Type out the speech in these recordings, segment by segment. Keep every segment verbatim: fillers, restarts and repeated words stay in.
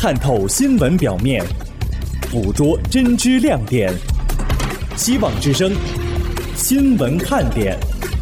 看透新闻表面，捕捉真知亮点。希望之声新闻看点。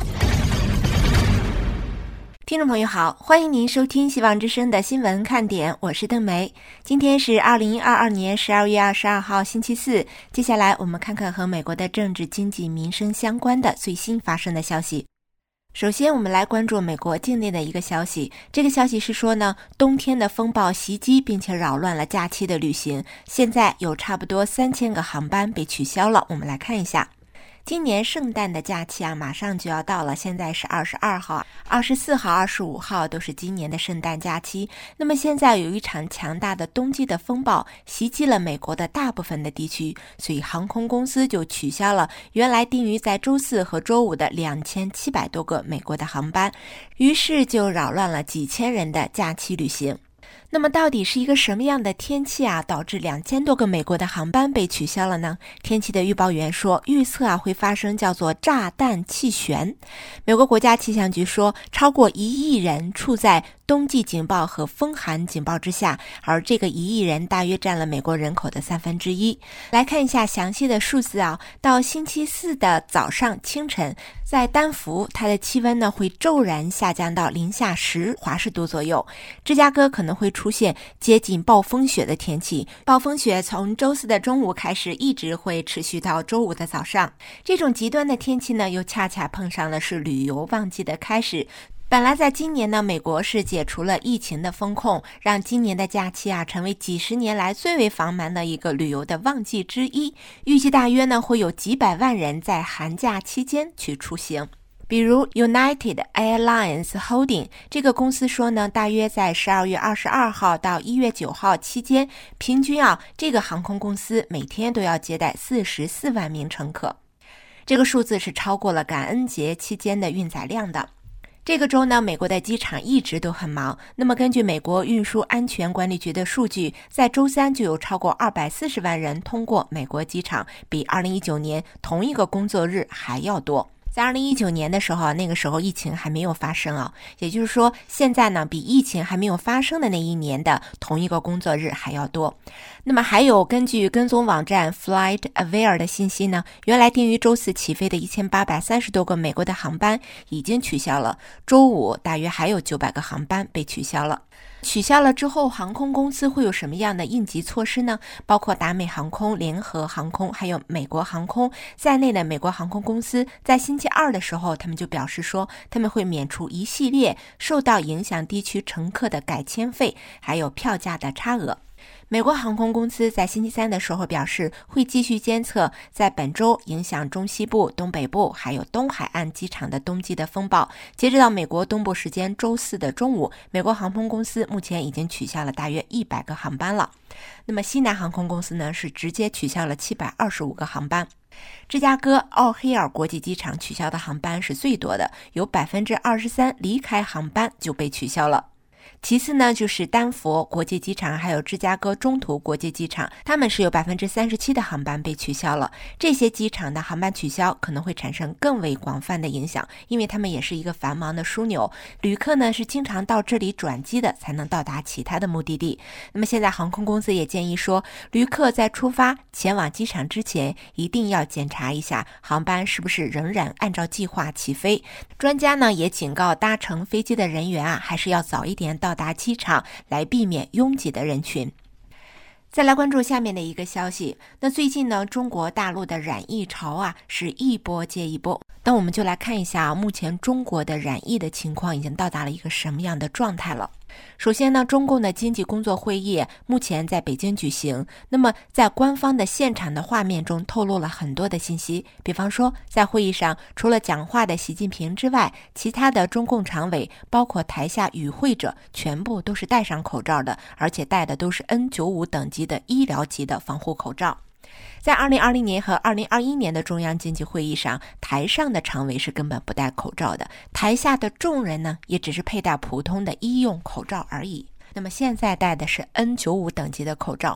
听众朋友好，欢迎您收听希望之声的新闻看点，我是邓梅。今天是二零二二年十二月二十二号星期四，接下来我们看看和美国的政治、经济、民生相关的最新发生的消息。首先我们来关注美国境内的一个消息，这个消息是说呢，冬天的风暴袭击并且扰乱了假期的旅行，现在有差不多三千个航班被取消了。我们来看一下，今年圣诞的假期啊，马上就要到了，现在是二十二号、二十四号、二十五号都是今年的圣诞假期。那么现在有一场强大的冬季的风暴袭击了美国的大部分的地区，所以航空公司就取消了原来定于在周四和周五的两千七百多个美国的航班，于是就扰乱了几千人的假期旅行。那么到底是一个什么样的天气啊，导致两千多个美国的航班被取消了呢？天气的预报员说，预测啊会发生叫做炸弹气旋。美国国家气象局说，超过一亿人处在冬季警报和风寒警报之下，而这个一亿人大约占了美国人口的三分之一。来看一下详细的数字啊，到星期四的早上清晨，在丹佛，它的气温呢会骤然下降到零下十华氏度左右。芝加哥可能会出现接近暴风雪的天气，暴风雪从周四的中午开始，一直会持续到周五的早上。这种极端的天气呢，又恰恰碰上了是旅游旺季的开始。本来在今年呢，美国是解除了疫情的封控，让今年的假期啊成为几十年来最为繁忙的一个旅游的旺季之一。预计大约呢会有几百万人在寒假期间去出行。比如 United Airlines Holding 这个公司说呢，大约在十二月二十二号到一月九号期间，平均啊这个航空公司每天都要接待四十四万名乘客。这个数字是超过了感恩节期间的运载量的。这个周呢，美国的机场一直都很忙。那么根据美国运输安全管理局的数据，在周三就有超过二百四十万人通过美国机场，比二零一九年同一个工作日还要多。在二零一九年的时候，那个时候疫情还没有发生啊，也就是说现在呢比疫情还没有发生的那一年的同一个工作日还要多。那么还有根据跟踪网站 FlightAware 的信息呢，原来定于周四起飞的一千八百三十多个美国的航班已经取消了，周五大约还有九百个航班被取消了。取消了之后，航空公司会有什么样的应急措施呢？包括达美航空、联合航空还有美国航空在内的美国航空公司在星期二的时候，他们就表示说，他们会免除一系列受到影响地区乘客的改签费还有票价的差额。美国航空公司在星期三的时候表示，会继续监测在本周影响中西部、东北部还有东海岸机场的冬季的风暴。截止到美国东部时间周四的中午，美国航空公司目前已经取消了大约一百个航班了。那么西南航空公司呢，是直接取消了七百二十五个航班。芝加哥奥黑尔国际机场取消的航班是最多的，有 百分之二十三 离开航班就被取消了。其次呢，就是丹佛国际机场还有芝加哥中途国际机场，他们是有 百分之三十七 的航班被取消了。这些机场的航班取消可能会产生更为广泛的影响，因为他们也是一个繁忙的枢纽，旅客呢是经常到这里转机的，才能到达其他的目的地。那么现在航空公司也建议说，旅客在出发前往机场之前，一定要检查一下航班是不是仍然按照计划起飞。专家呢也警告搭乘飞机的人员啊，还是要早一点到到达机场，来避免拥挤的人群。再来关注下面的一个消息，那最近呢，中国大陆的染疫潮啊是一波接一波。那我们就来看一下，目前中国的染疫的情况已经到达了一个什么样的状态了。首先呢，中共的经济工作会议目前在北京举行，那么在官方的现场的画面中透露了很多的信息，比方说在会议上除了讲话的习近平之外，其他的中共常委包括台下与会者全部都是戴上口罩的，而且戴的都是 N 九十五 等级的医疗级的防护口罩。在二零二零年和二零二一年的中央经济会议上，台上的常委是根本不戴口罩的，台下的众人呢也只是佩戴普通的医用口罩而已。那么现在戴的是 N 九十五 等级的口罩。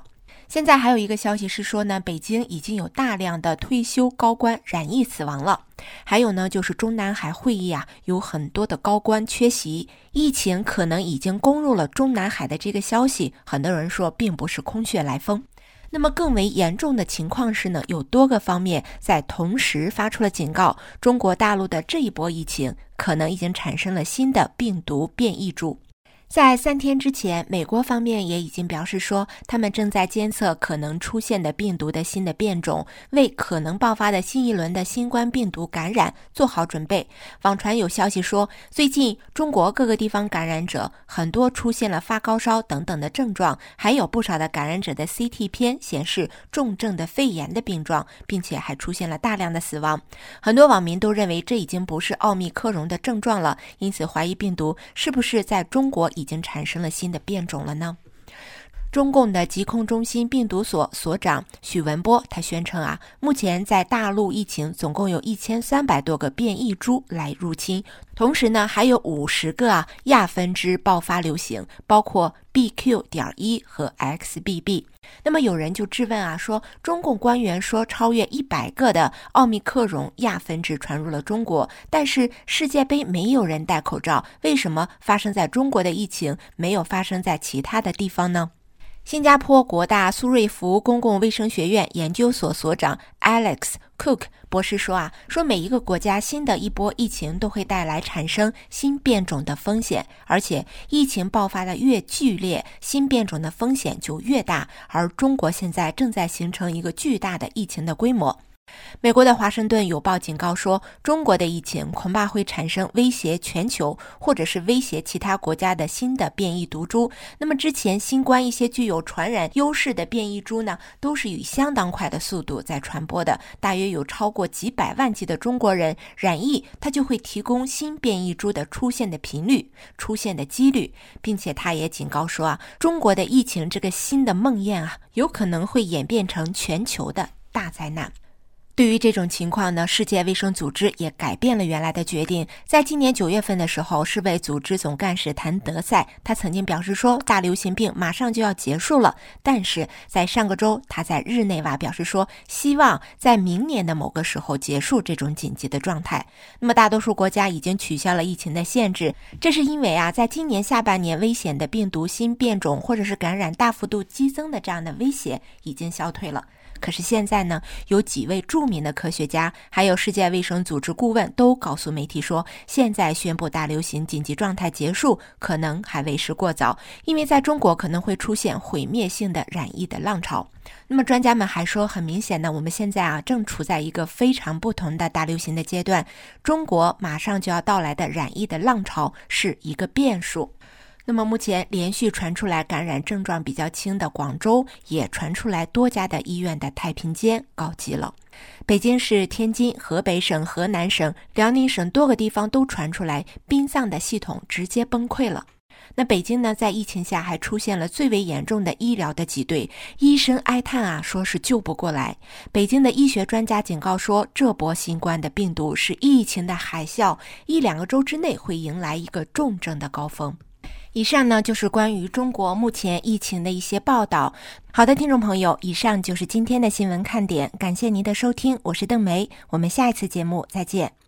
现在还有一个消息是说呢，北京已经有大量的退休高官染疫死亡了。还有呢，就是中南海会议啊，有很多的高官缺席，疫情可能已经攻入了中南海的这个消息，很多人说并不是空穴来风。那么更为严重的情况是呢，有多个方面在同时发出了警告，中国大陆的这一波疫情可能已经产生了新的病毒变异株。在三天之前，美国方面也已经表示说，他们正在监测可能出现的病毒的新的变种，为可能爆发的新一轮的新冠病毒感染做好准备。网传有消息说，最近中国各个地方感染者很多出现了发高烧等等的症状，还有不少的感染者的 C T 片显示重症的肺炎的病状，并且还出现了大量的死亡。很多网民都认为这已经不是奥密克戎的症状了，因此怀疑病毒是不是在中国已经产生了新的变种了呢？中共的疾控中心病毒所所长许文波他宣称啊，目前在大陆疫情总共有一千三百多个变异株来入侵，同时呢还有五十个啊亚分支爆发流行，包括 B Q 点一 和 X B B。那么有人就质问啊，说中共官员说超越一百个的奥密克戎亚分支传入了中国，但是世界杯没有人戴口罩，为什么发生在中国的疫情没有发生在其他的地方呢？新加坡国大苏瑞福公共卫生学院研究所所长 Alex Cook 博士说啊，说每一个国家新的一波疫情都会带来产生新变种的风险，而且疫情爆发的越剧烈，新变种的风险就越大，而中国现在正在形成一个巨大的疫情的规模。美国的华盛顿邮报警告说，中国的疫情恐怕会产生威胁全球或者是威胁其他国家的新的变异毒株。那么之前新冠一些具有传染优势的变异株呢，都是以相当快的速度在传播的，大约有超过几百万计的中国人染疫，它就会提供新变异株的出现的频率、出现的几率，并且他也警告说啊，中国的疫情这个新的梦魇啊，有可能会演变成全球的大灾难。对于这种情况呢，世界卫生组织也改变了原来的决定。在今年九月份的时候，世卫组织总干事谭德赛他曾经表示说，大流行病马上就要结束了，但是在上个周他在日内瓦表示说，希望在明年的某个时候结束这种紧急的状态。那么大多数国家已经取消了疫情的限制，这是因为啊，在今年下半年危险的病毒新变种或者是感染大幅度激增的这样的威胁已经消退了。可是现在呢，有几位著名的科学家还有世界卫生组织顾问都告诉媒体说，现在宣布大流行紧急状态结束可能还为时过早，因为在中国可能会出现毁灭性的染疫的浪潮。那么专家们还说，很明显呢，我们现在啊正处在一个非常不同的大流行的阶段，中国马上就要到来的染疫的浪潮是一个变数。那么目前连续传出来感染症状比较轻的广州，也传出来多家的医院的太平间告急了。北京市、天津、河北省、河南省、辽宁省多个地方都传出来殡葬的系统直接崩溃了。那北京呢，在疫情下还出现了最为严重的医疗的挤兑，医生哀叹啊，说是救不过来。北京的医学专家警告说，这波新冠的病毒是疫情的海啸，一两个周之内会迎来一个重症的高峰。以上呢就是关于中国目前疫情的一些报道。好的，听众朋友，以上就是今天的新闻看点，感谢您的收听，我是邓梅，我们下一次节目再见。